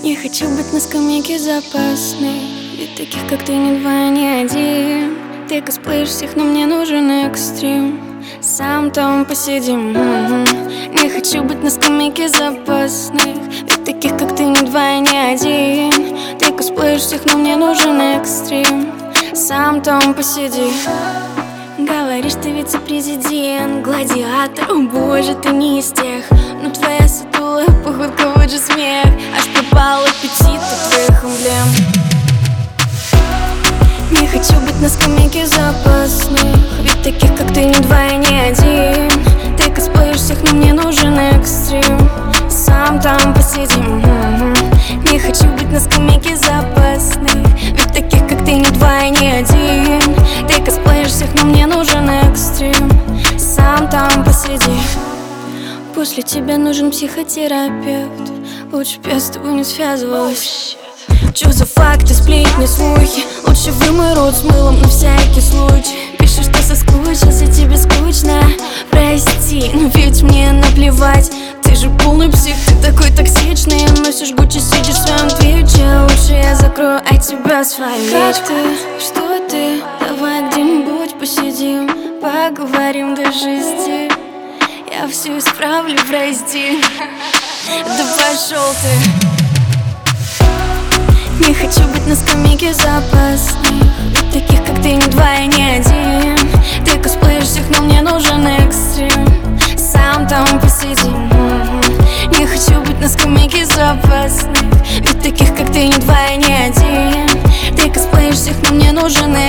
Не хочу быть на скамейке запасной, ведь таких, как ты, не два, не один. Ты косплеишь всех, но мне нужен экстрим. Сам там посидим. Не хочу быть на скамейке запасных, ведь таких, как ты, не два, не один. Ты косплеишь всех, но мне нужен экстрим. Сам там посиди. Говоришь, ты вице-президент, гладиатор. О боже, ты не из тех. Но твоя сутулая походка, вот же смех. Аж пропал аппетит от твоих эмблем. Не хочу быть на скамейке запасных, ведь таких, как ты, не два и не один. Ты косплеишь всех, но мне нужен экстрим. Сам там посидим. Не хочу быть на скамейке запасных, ведь таких, как ты, не два и не один. Ты косплеишь всех, но мне нужен экстрим. Сам там посиди. После тебя нужен психотерапевт. Лучше б я с тобой не связывалась. Чё за факты, сплетни, слухи? Лучше вымой рот с мылом на всякий случай. Пишешь, что соскучился, тебе скучно. Прости, но ведь мне наплевать. Ты же полный псих, ты такой токсичный. Носишь Гуччи, сидишь в своем твиче. Лучше я закрою от тебя свою речь. Как ты? Что ты? Давай где-нибудь посидим, поговорим до 6. Я все исправлю, прости. Да пошел ты. Не хочу быть на скамейке запасных, ведь таких, как ты, не два и не один. Ты косплеишь всех, но мне нужен экстрим. Сам там посиди. Не хочу быть на скамейке запасных, ведь таких, как ты, не два и не один. Ты косплеишь всех, но мне нужен